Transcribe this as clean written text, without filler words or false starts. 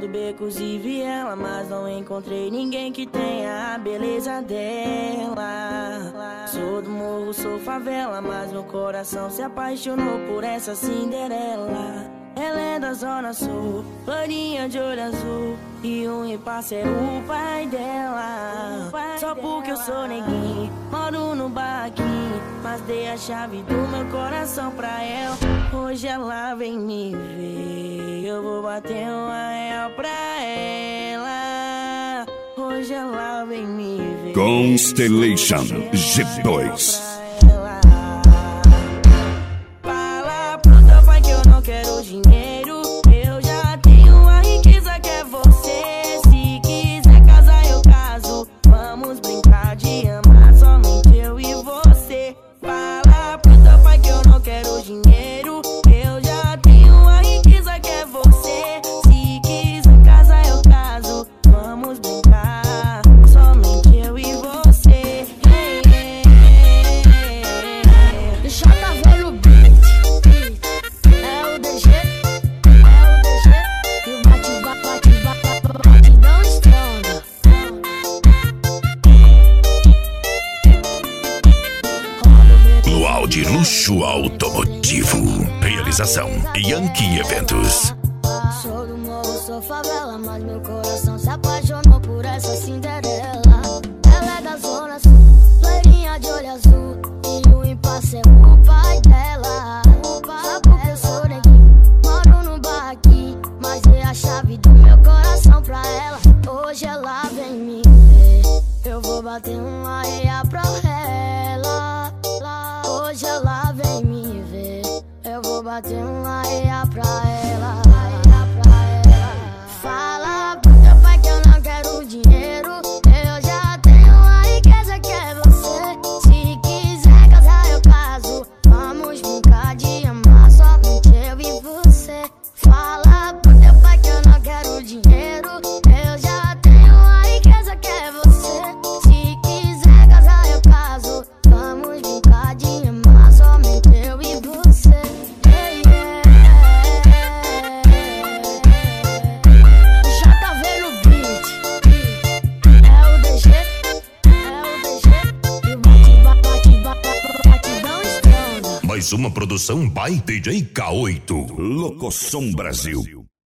Rodo becos e viela, mas não encontrei ninguém que tenha a beleza dela. Sou do morro, sou favela, mas meu coração se apaixonou por essa Cinderela. Ela é da zona sul, loirinha de olho azul, e o impasse é o pai dela. Só porque eu sou neguinho, moro no barraquinho, mas dei a chave do meu coração pra ela. Hoje ela vem me ver, eu vou bater uma real pra ela. Hoje ela vem me ver. Constellation G2. Fala pro teu pai que eu não quero dinheiro, eu já tenho a riqueza que é você. Se quiser casar eu caso, vamos brincar de amar somente eu e você. Fala pro teu pai que eu não quero dinheiro, eu já tenho a riqueza que é você. Se quiser casar eu caso, vamos brincar somente eu e você. JV no beat, é o DG, e o batidão estronda. Luau de luxo automotivo. Realização Yankee Eventos. Sou do morro, sou favela, mas meu coração se apaixonou por essa Cinderela. Ela é da zona sul, loirinha de olho azul, e o impasse é o pai dela. Só porque eu sou neguinho, moro no barraquinho, mas dei a chave do meu coração pra ela. Hoje ela vem me ver, eu vou bater uma areia pra ela. Hoje ela vem me ver, eu vou bater uma areia pra ela. Fala pro teu pai que eu não quero dinheiro, eu já tenho a riqueza que é você. Se quiser casar eu caso, vamos brincar de amar somente eu e você. Fala pro teu pai que eu não quero dinheiro, eu já tenho a riqueza que é você. Se quiser casar eu caso, vamos brincar de amar somente eu e você. JV no beat, é o DG, e o batidão estronda. Mais uma produção by DJ K8. Locoção Brasil.